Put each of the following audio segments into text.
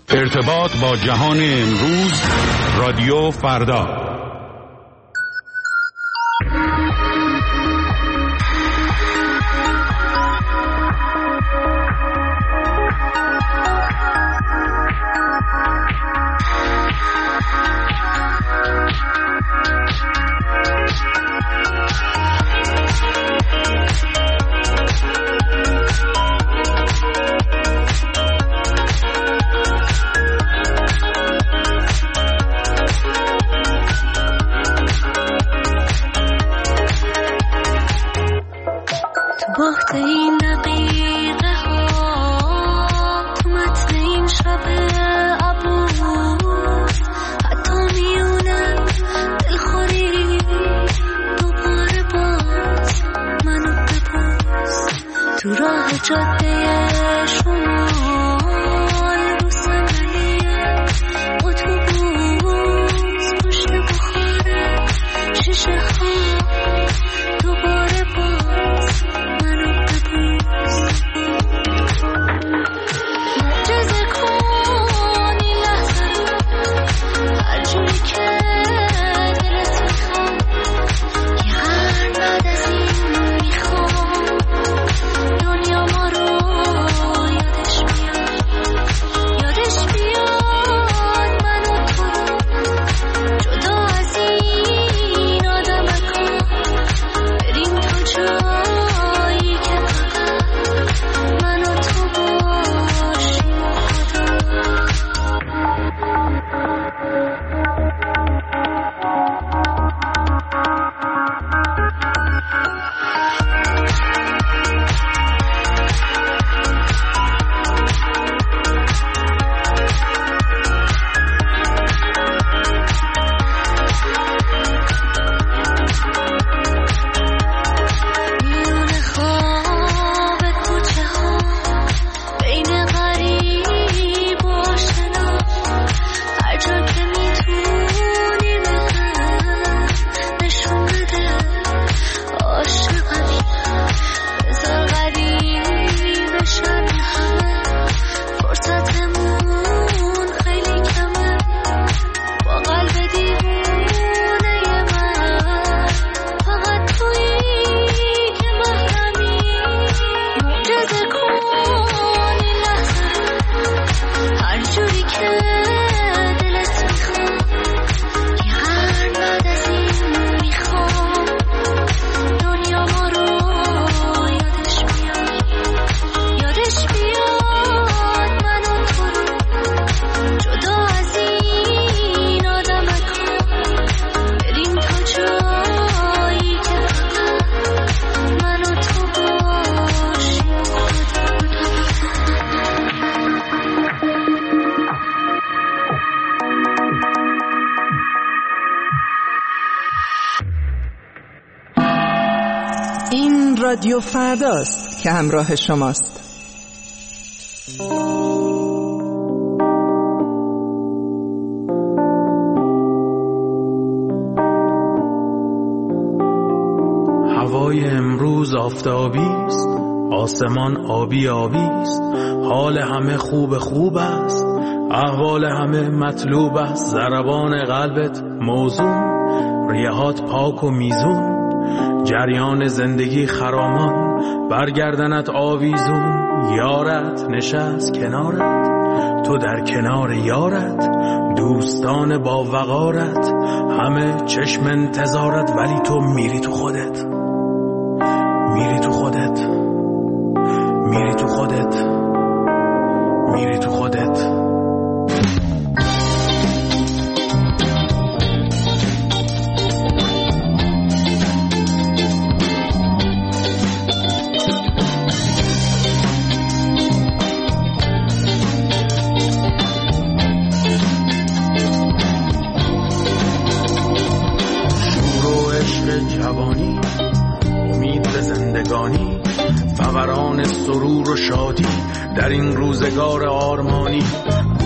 ارتباط با جهان امروز، رادیو فردا. رادیو فرداست که همراه شماست. هوای امروز آفتابی است، آسمان آبی آبی است، حال همه خوب است، احوال همه مطلوب است، ضربان قلبت موزون، ریهات پاک و میزون، جریان زندگی خرامان، برگردنت آویزون، یارت نشست کنارت، تو در کنار یارت، دوستان با وقارت، همه چشم انتظارت، ولی تو میری تو خودت، میری تو خودت، میری تو خودت، میری تو خودت. جوانی، امید به زندگانی، فوران سرور و شادی در این روزگار آرمانی،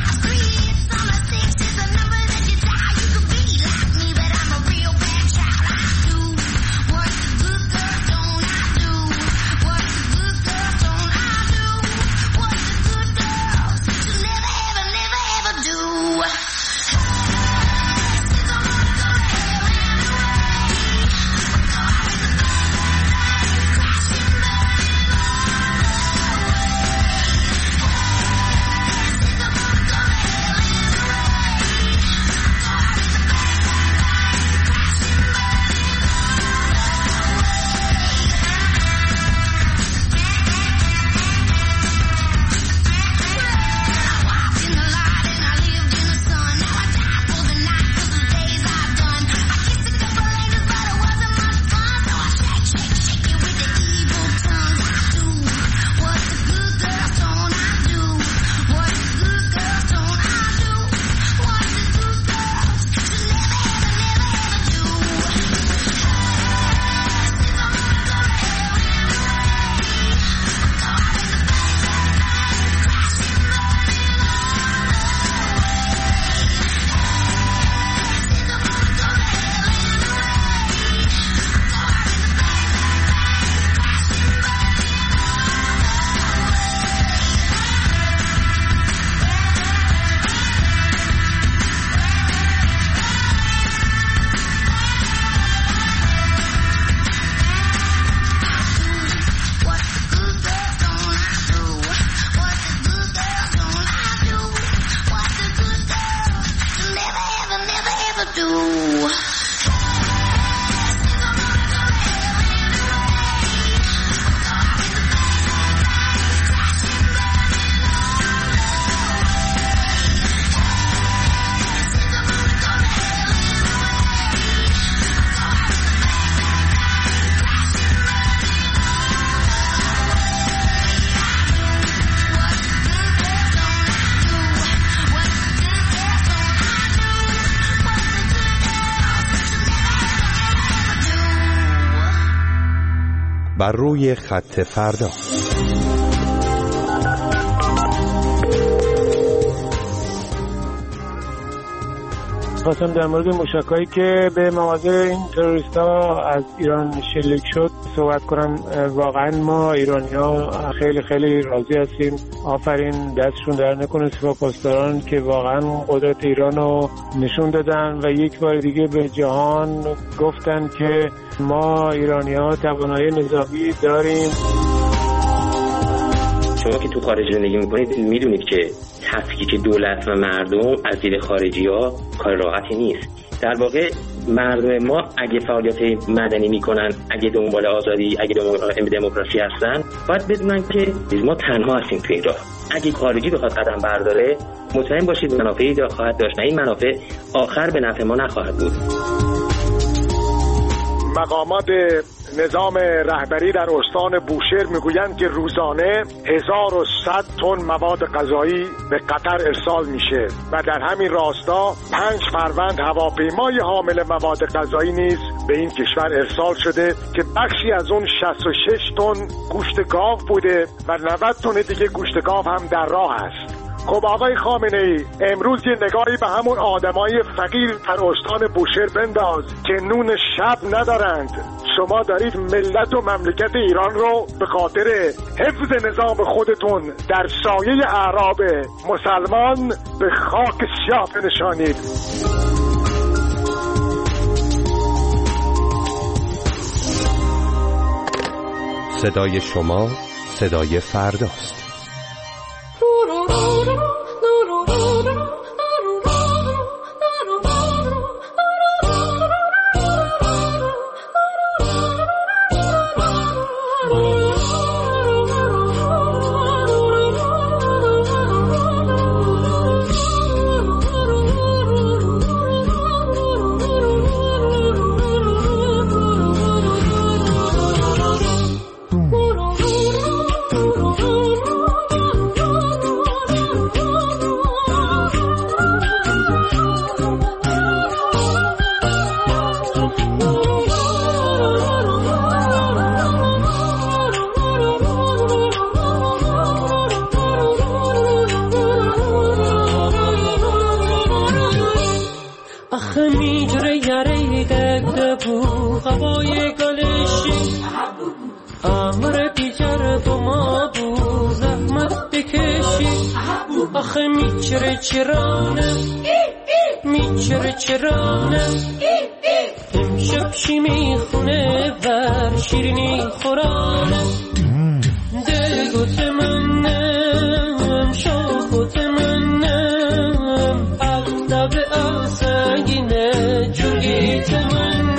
بر روی خط فردا. خواستم در مورد موشک‌هایی که به مواضع این تروریست‌ها از ایران شلیک شد صحبت کنم. واقعا ما ایرانی‌ها خیلی خیلی راضی هستیم. آفرین، دستشون در نکنه سپاسگزاران که واقعا قدرت ایران رو نشون دادن و یک بار دیگه به جهان گفتن که ما ایرانی‌ها توانایی نظامی داریم. شما که تو خارج زندگی میکنید میدونید که تفکیک دولت و مردم از دید خارجی‌ها کار راحتی نیست. در واقع مردم ما اگه فعالیت مدنی میکنن، اگه دنبال آزادی، اگه دنبال دموکراسی هستن، باید بدونن که ما تنها هستیم تو این راه. اگه خارجی بخواد قدم برداره، مطمئن باشید منافعی خواهد داشت و این منافع آخر به نفع ما نخواهد بود. مقامات نظام رهبری در استان بوشهر میگویند که روزانه 1100 تن مواد غذایی به قطر ارسال میشه و در همین راستا 5 فروند هواپیمای حامل مواد غذایی نیز به این کشور ارسال شده که بخشی از اون 66 تن گوشت گاو بوده و 90 تن دیگه گوشت گاو هم در راه است. خب آقای خامنه‌ای، امروز یه نگاهی به همون آدمای فقیر در استان بوشهر بنداز که نون شب ندارند. شما دارید ملت و مملکت ایران رو به خاطر حفظ نظام خودتون در سایه اعراب مسلمان به خاک سیاه بنشانید. صدای شما صدای فرداست. چرانه امشب چی میخونه بر شیرینی خورانه دلگوت منم شاخوت منم اغلب آسنگینه جوگیت منم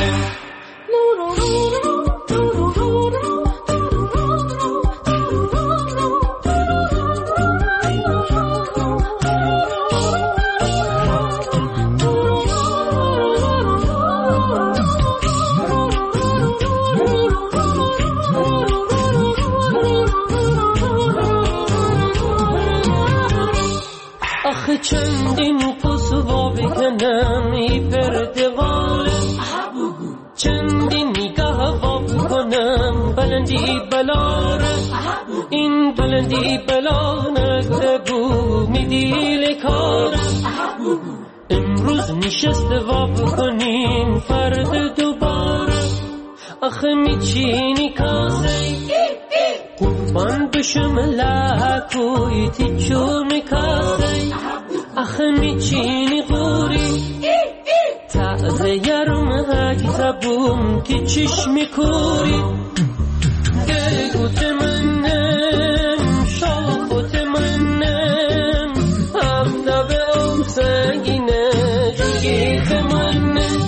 چندین پسوا بکنم ای پردواله چندین نگاه واب کنم بلندی بلاره این بلندی بلا نگو میدیل کارم امروز نشست واب کنیم فرد دوباره آخه میچینی کاسه قربان بشم لکوی تیچو میکاسه آخه میچینی غوری تازه یارم هاکی زبون که چشمی کوری دلگوت منم شاخوت منم همنا به اون سنگینه جنگیت منم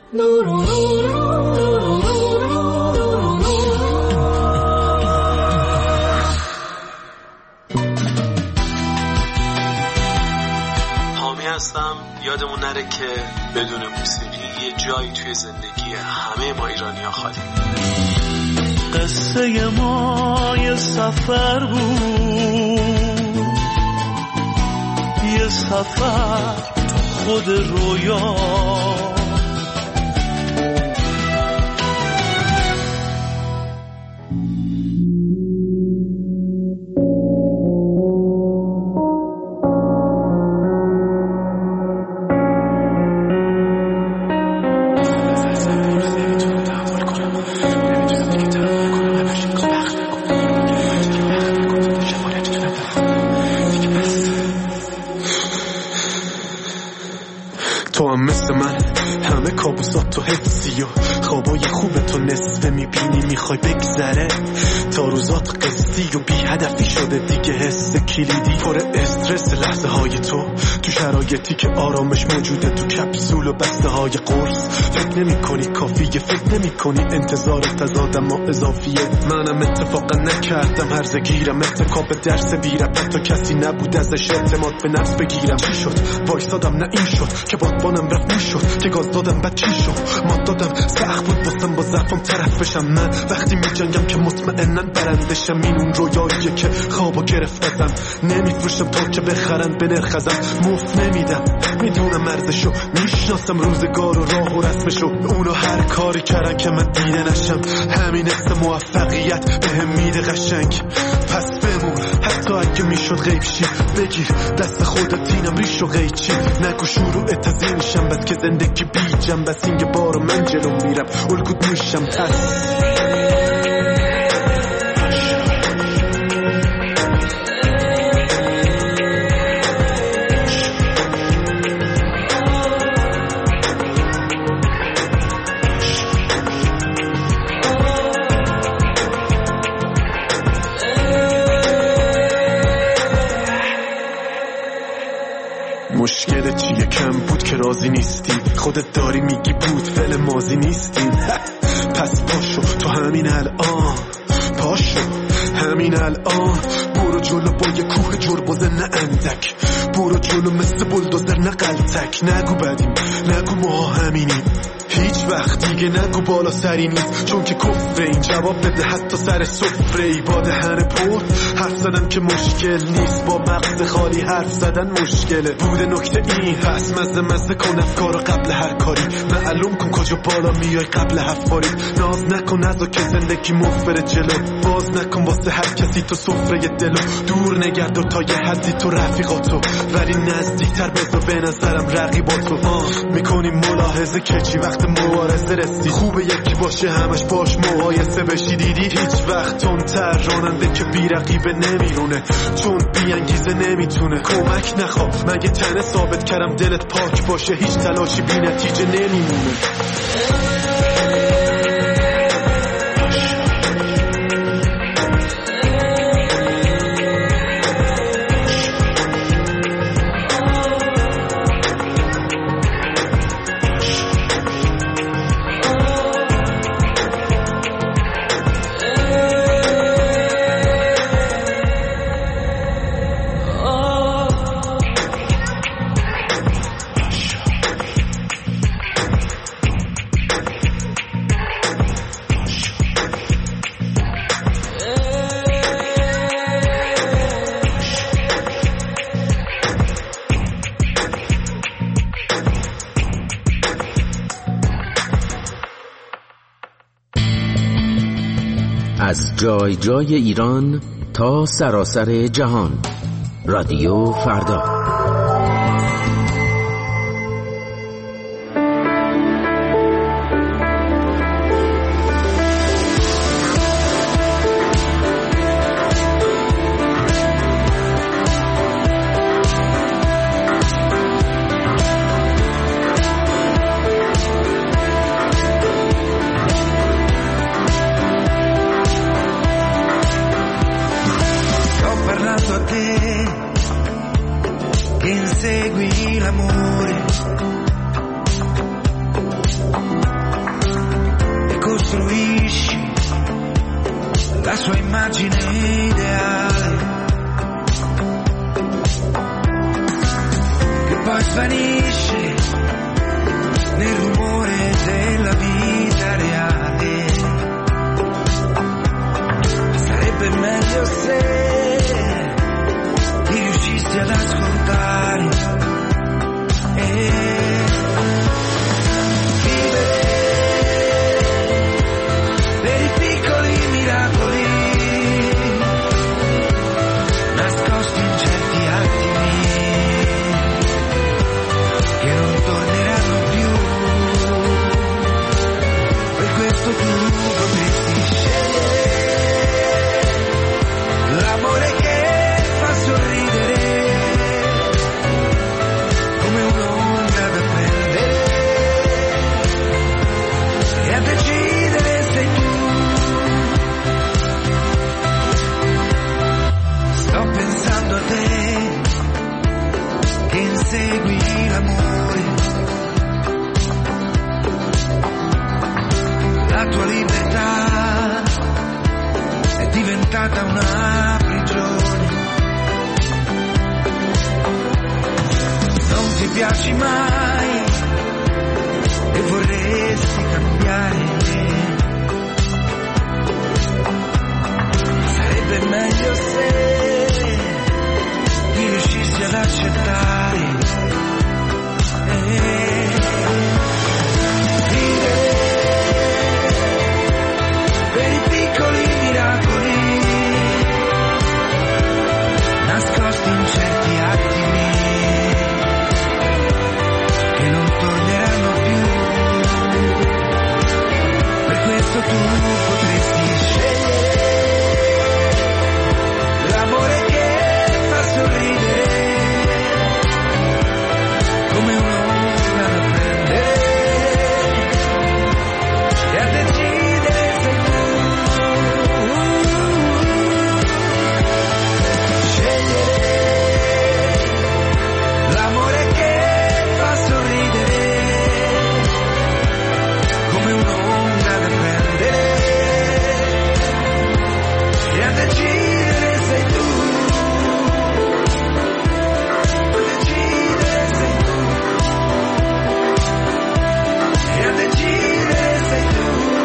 یادمون نره که بدون موسیقی یه جایی توی زندگی همه ما ایرانی‌ها خالی. قصه ما یه سفر بود، یه سفر خود رویا، تو حفظی و خوابای خوب تو نصفه میبینی میخوای بگذره تا روزات قصدی و بی هدفی شده دیگه حس کلیدی پر استرس لحظه های تو شرایطی که آرامش موجوده تو کپسول و بسته های قرص فکر نمی کنی کافیه فکر نمی کنی انتظار تضادم و اضافیه منم اتفاقا نکردم هرزه گیرم اتکاب درس بیرم حتی کسی نبود ازش اعتماد به نفس بگیرم چی شد وایسادم نه این شد که بادبانم رفت میشد که گاز دادم بعد چی شد مات دادم سخت بود واسم با ضعفم طرف بشم من وقتی میجنگم که مطمئنن برندشم این اون رویاییه که خوابو گرفت ازم نمیفروشم تا که بخرن به نرخ ازم مفت نمیدم میدونم ارزشو میشناسم روزگار و راه و رسمشو اونو هر کاری کردن که من دیده نشم همین است موفقیت بهم میده قشنگ پس بمون حتی اگه میشد غیب شی بگیر دست خودت اینم ریش و قیچی نگو شروع تزینشم بس که زندگی بیجم بس اینگه بارو من جلو میرم الگوت میشم پس مشکل چیه کم بود که راضی نیستی خودت داری میگی بود فعل ماضی نیستیم پس پاشو تو همین الان پاشو همین الان برو جلو با یه کوه جربوزه نه اندک برو جلو مثل بلدوزر نه قلتک نگو بدیم نگو ما همینیم هیچ وقت دیگه نگو بالا سری نیست چون که کفره این جواب بده حتی سر سفره ای با دهن پر حرف زدن که مشکل نیست با مغز خالی حرف زدن مشکله بوده نکته این هست مزه کن افکارو قبل هر کاری معلوم کن کجا بالا میای قبل حفاری ناز نکن نزا که زندگی مفبره جلو باز نکن واسه هر کسی تو سفره دلو دور نگرد تا یه حدی تو رفیقاتو ولی نزدیکتر بذار به نظرم رقیباتو میکنی ملاحظه که چی وقت مبارزه رسی خوبه یکی باشه همش باش مقایسه بشی دیدی هیچ وقت تندتر راننده که بی رقیبه نمیرونه چون بی انگیزه نمیتونه کمک نخواب مگه تنه ثابت کردم دلت پاک باشه هیچ تلاشی بی نتیجه نمیمونه از جای جای ایران تا سراسر جهان رادیو فردا piaci mai e vorresti cambiare. Sarebbe meglio se riuscissi ad accettare vivere per i piccoli miracoli nascosti in certi attimi che non torneranno più. Per questo tu potresti scegliere l'amore che fa sorridere come un'onda da prendere e a decidere sei tu. Scegliere l'amore che fa sorridere come un'onda da prendere e a decidere sei tu. A decidere sei tu. E a decidere sei tu.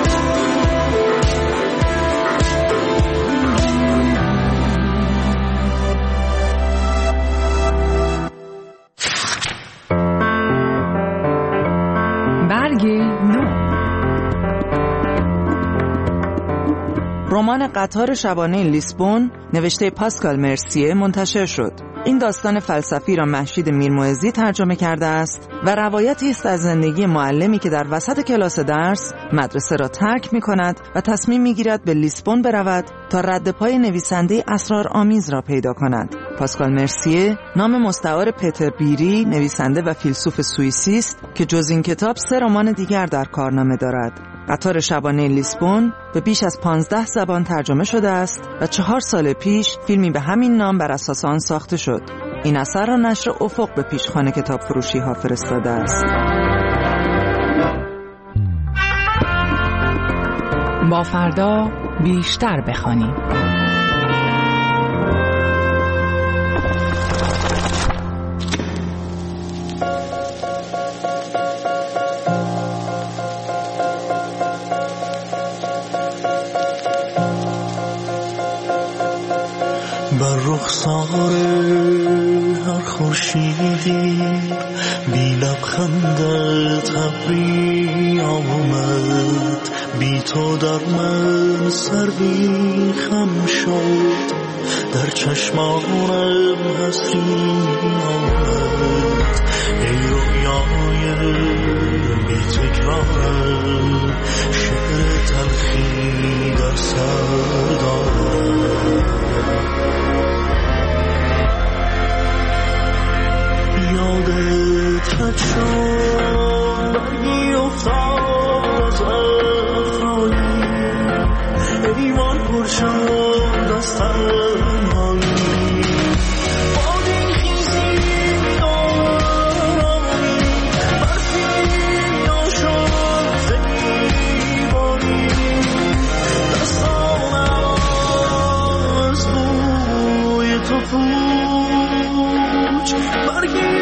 برگ نو. رمان قطار شبانه لیسبون نوشته پاسکال مرسیه منتشر شد. این داستان فلسفی را مهشید میرموعظی ترجمه کرده است و روایتی است از زندگی معلمی که در وسط کلاس درس مدرسه را ترک می کند و تصمیم می گیرد به لیسبون برود تا رد پای نویسنده اسرارآمیز را پیدا کند. پاسکال مرسیه نام مستعار پتر بیری، نویسنده و فیلسوف سوئیسی است که جز این کتاب 3 رمان دیگر در کارنامه دارد. قطار شبانه لیسبون به بیش از 15 زبان ترجمه شده است و 4 سال پیش فیلمی به همین نام بر اساس آن ساخته شد. این اثر را نشر افق به پیشخوان کتاب فروشی ها فرستاده است. با فردا بیشتر بخوانیم. بر رخسار هر خورشیدی بی لبخندت ابری آمد، بی تو در من سر بی خم شد، در چشمانم حسری آمد. ای رویای بی تکرارم، شعر تلخی در سر دارم. یادت کج شد برگی افتاد از افرایی، ایمان پر شد از تنهایی. بادی خیزی بیدارانی، برفی آشد زیبایی، دستانم از بوی تو پوچ برگی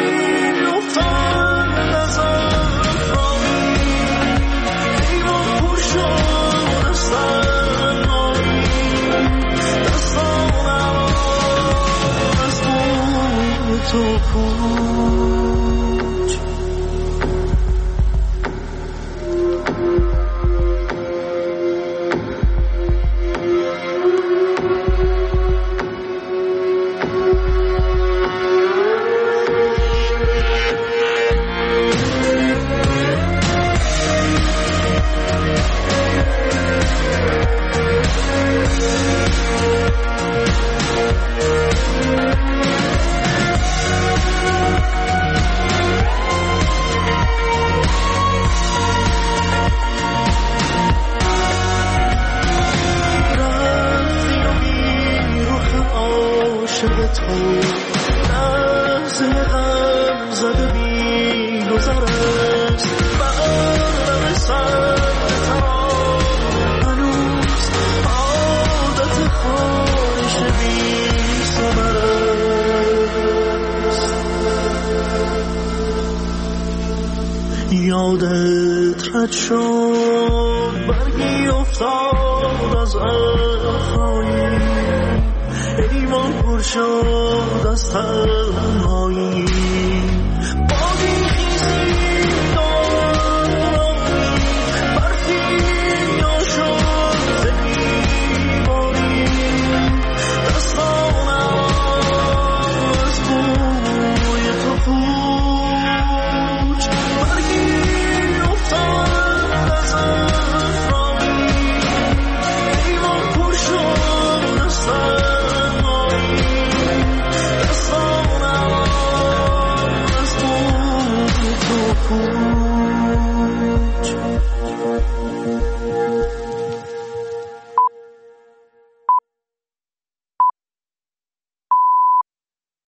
یادت رد شد برگی افتاد از افرایی ایوان پر شد از تنهایی بادی